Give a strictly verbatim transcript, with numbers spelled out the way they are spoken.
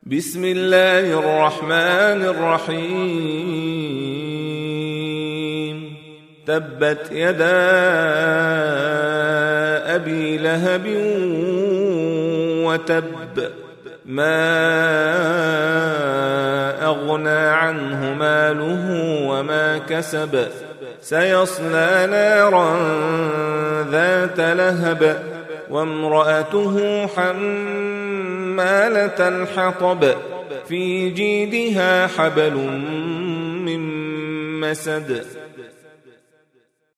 بسم الله الرحمن الرحيم تبت يدا أبي لهب وتب ما أغنى عنه ماله وما كسب سيصلى نارا ذات لهب وامرأته حمالة الحطب في جيدها حبل من مسد